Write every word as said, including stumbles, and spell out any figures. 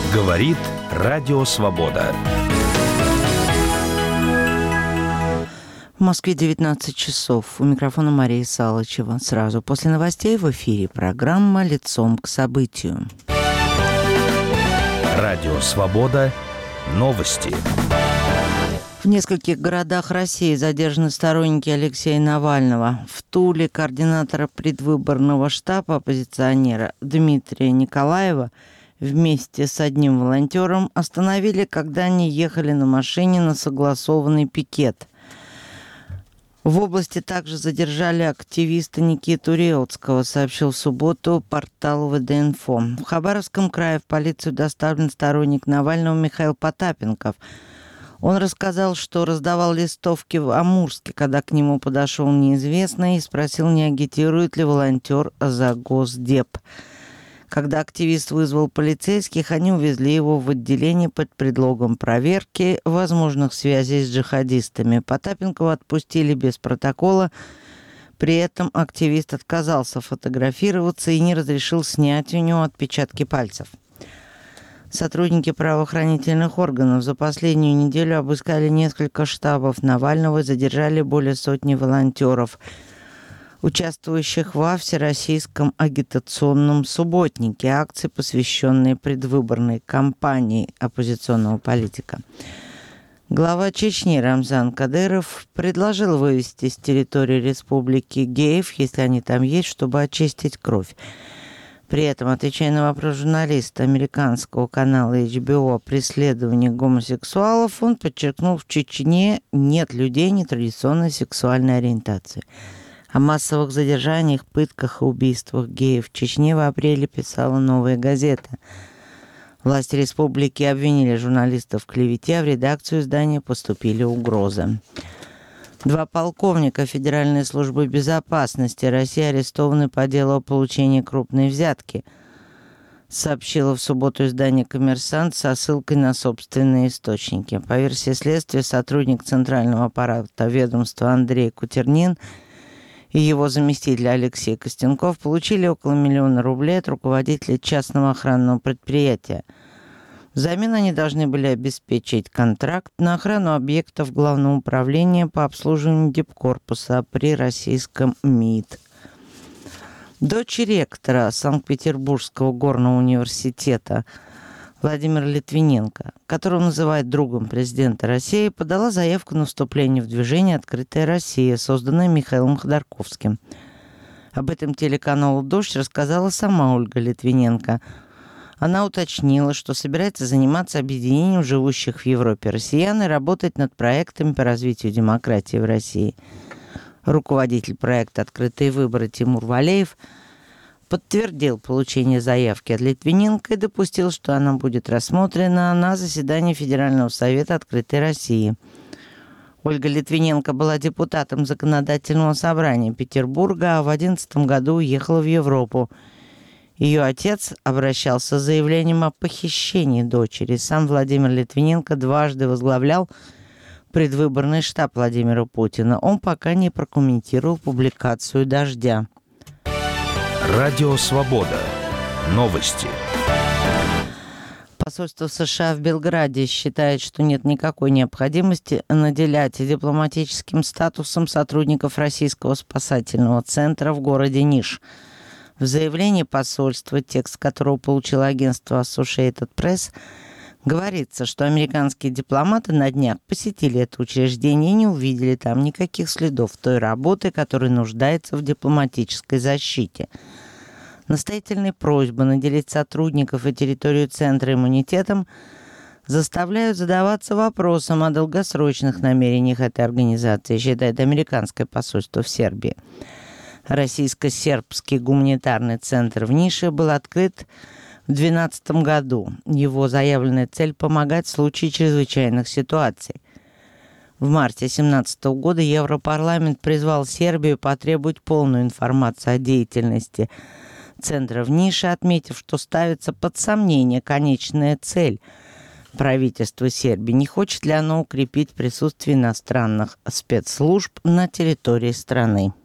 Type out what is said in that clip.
Говорит Радио Свобода. В Москве девятнадцать часов. У микрофона Мария Салычева. Сразу после новостей в эфире программа «Лицом к событию». Радио Свобода. Новости. В нескольких городах России задержаны сторонники Алексея Навального. В Туле координатора предвыборного штаба оппозиционера Дмитрия Николаева вместе с одним волонтером остановили, когда они ехали на машине на согласованный пикет. В области также задержали активиста Никиту Реутского, сообщил в субботу портал ВД-Инфо. В Хабаровском крае в полицию доставлен сторонник Навального Михаил Потапенков. Он рассказал, что раздавал листовки в Амурске, когда к нему подошел неизвестный и спросил, не агитирует ли волонтер за Госдеп. Когда активист вызвал полицейских, они увезли его в отделение под предлогом проверки возможных связей с джихадистами. Потапенкова отпустили без протокола. При этом активист отказался фотографироваться и не разрешил снять у него отпечатки пальцев. Сотрудники правоохранительных органов за последнюю неделю обыскали несколько штабов Навального и задержали более сотни волонтеров, участвующих во всероссийском агитационном субботнике, акции, посвященные предвыборной кампании оппозиционного политика. Глава Чечни Рамзан Кадыров предложил вывести с территории республики геев, если они там есть, чтобы очистить кровь. При этом, отвечая на вопрос журналиста американского канала эйч би о о преследовании гомосексуалов, он подчеркнул, в Чечне нет людей нетрадиционной сексуальной ориентации. О массовых задержаниях, пытках и убийствах геев в Чечне в апреле писала «Новая газета». Власти республики обвинили журналистов в клевете, а в редакцию издания поступили угрозы. Два полковника Федеральной службы безопасности России арестованы по делу о получении крупной взятки, сообщило в субботу издание «Коммерсант» со ссылкой на собственные источники. По версии следствия, сотрудник Центрального аппарата ведомства Андрей Кутернин и его заместитель Алексей Костенков получили около миллиона рублей от руководителя частного охранного предприятия. Взамен они должны были обеспечить контракт на охрану объектов Главного управления по обслуживанию дипкорпуса при российском МИД. Дочь ректора Санкт-Петербургского горного университета Владимира Литвиненко, которого называют другом президента России, подала заявку на вступление в движение «Открытая Россия», созданное Михаилом Ходорковским. Об этом телеканалу «Дождь» рассказала сама Ольга Литвиненко. Она уточнила, что собирается заниматься объединением живущих в Европе россиян и работать над проектами по развитию демократии в России. Руководитель проекта «Открытые выборы» Тимур Валеев подтвердил получение заявки от Литвиненко и допустил, что она будет рассмотрена на заседании Федерального совета «Открытой России». Ольга Литвиненко была депутатом Законодательного собрания Петербурга, а в две тысячи одиннадцатом году уехала в Европу. Ее отец обращался с заявлением о похищении дочери. Сам Владимир Литвиненко дважды возглавлял предвыборный штаб Владимира Путина. Он пока не прокомментировал публикацию «Дождя». Радио Свобода. Новости. Посольство США в Белграде считает, что нет никакой необходимости наделять дипломатическим статусом сотрудников российского спасательного центра в городе Ниш. В заявлении посольства, текст которого получило агентство Associated Press, говорится, что американские дипломаты на днях посетили это учреждение и не увидели там никаких следов той работы, которая нуждается в дипломатической защите. Настоятельные просьбы наделить сотрудников и территорию центра иммунитетом заставляют задаваться вопросом о долгосрочных намерениях этой организации, считает американское посольство в Сербии. Российско-сербский гуманитарный центр в Нише был открыт в две тысячи двенадцатом году. Его заявленная цель – помогать в случае чрезвычайных ситуаций. В марте две тысячи семнадцатого года Европарламент призвал Сербию потребовать полную информацию о деятельности центра в Нише, отметив, что ставится под сомнение конечная цель правительства Сербии. Не хочет ли оно укрепить присутствие иностранных спецслужб на территории страны?